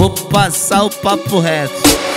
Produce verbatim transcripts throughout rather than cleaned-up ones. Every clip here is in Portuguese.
vou passar o papo reto.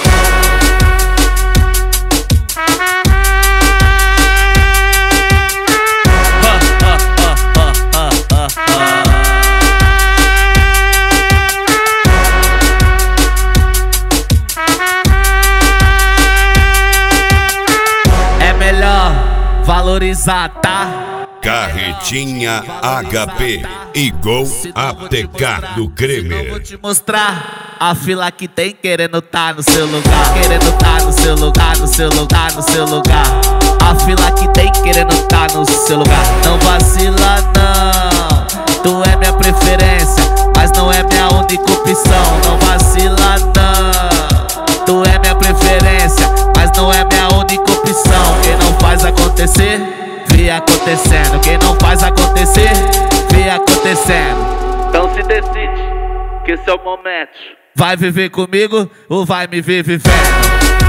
É melhor valorizar, tá? Carretinha H P e Gol A T K do Creme. Eu vou te mostrar a fila que tem querendo tá no seu lugar, querendo tá no seu lugar, no seu lugar, no seu lugar. A fila que tem querendo tá no seu lugar. Não vacila não, tu é minha preferência, mas não é minha única opção. Não vacila não, tu é minha preferência, mas não é minha única opção. Quem não faz acontecer, vê acontecendo. Quem não faz acontecer, vê acontecendo. Então se decide que esse é o momento. Vai viver comigo ou vai me ver vivendo?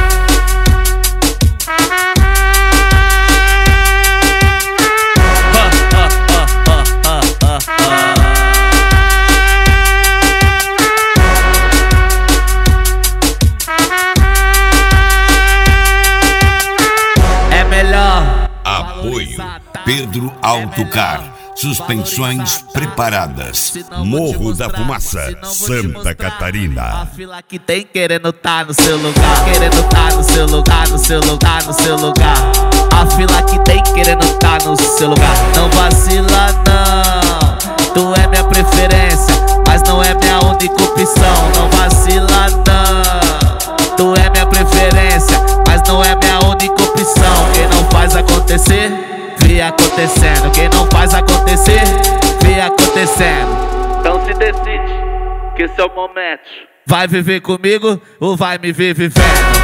É melhor. Apoio Pedro Autocar, suspensões preparadas, Morro da Fumaça, Santa Catarina. A fila que tem querendo tá no seu lugar, querendo tá no seu lugar, no seu lugar, no seu lugar. A fila que tem querendo tá no seu lugar. Não vacila não, tu é minha preferência, mas não é minha única opção. Não vacila não, tu é minha preferência, mas não é minha única opção. Quem não faz acontecer, vê acontecendo. Quem não faz acontecer, vê acontecendo. Então se decide que esse é o momento. Vai viver comigo ou vai me ver vivendo?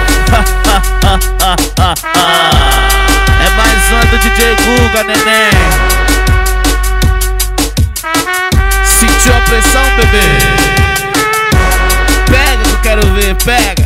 É mais uma do D J Guga, neném. Sentiu a pressão, bebê? Pega que eu quero ver, pega.